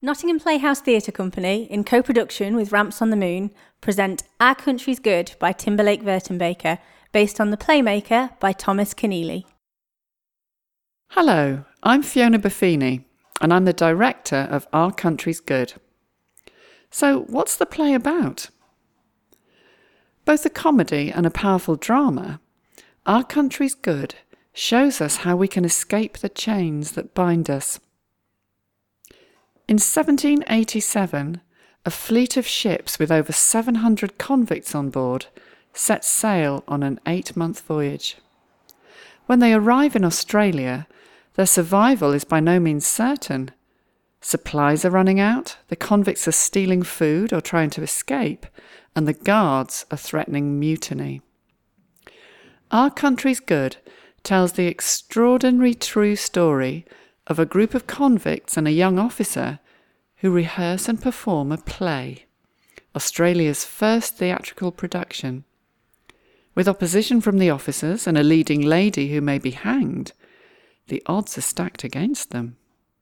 Nottingham Playhouse Theatre Company, in co-production with Ramps on the Moon, present Our Country's Good by Timberlake Wertenbaker, based on The Playmaker by Thomas Keneally. Hello, I'm Fiona Buffini, and I'm the director of Our Country's Good. So, what's the play about? Both a comedy and a powerful drama, Our Country's Good shows us how we can escape the chains that bind us. In 1787, a fleet of ships with over 700 convicts on board set sail on an 8-month voyage. When they arrive in Australia, their survival is by no means certain. Supplies are running out, the convicts are stealing food or trying to escape, and the guards are threatening mutiny. Our Country's Good tells the extraordinary true story of a group of convicts and a young officer who rehearse and perform a play, Australia's first theatrical production. With opposition from the officers and a leading lady who may be hanged, the odds are stacked against them.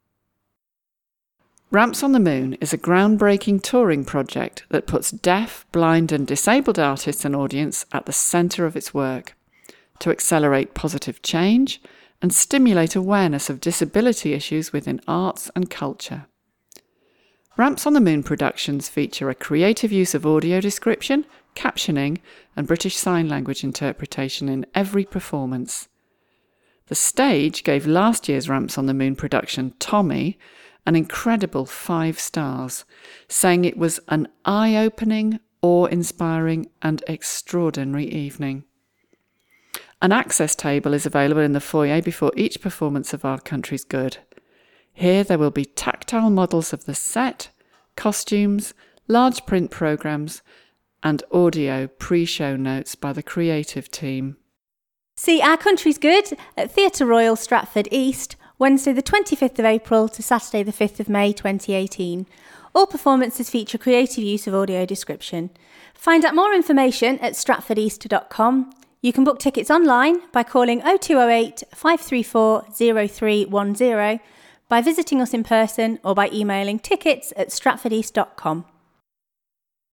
Ramps on the Moon is a groundbreaking touring project that puts deaf, blind and disabled artists and audience at the centre of its work to accelerate positive change and stimulate awareness of disability issues within arts and culture. Ramps on the Moon productions feature a creative use of audio description, captioning and British Sign Language interpretation in every performance. The stage gave last year's Ramps on the Moon production, Tommy, an incredible 5 stars, saying it was an eye-opening, awe-inspiring and extraordinary evening. An access table is available in the foyer before each performance of Our Country's Good. Here there will be tactile models of the set, costumes, large print programmes and audio pre-show notes by the creative team. See Our Country's Good at Theatre Royal, Stratford East, Wednesday the 25th of April to Saturday the 5th of May 2018. All performances feature creative use of audio description. Find out more information at stratfordeast.com. You can book tickets online by calling 0208 534 0310, by visiting us in person or by emailing tickets@stratfordeast.com.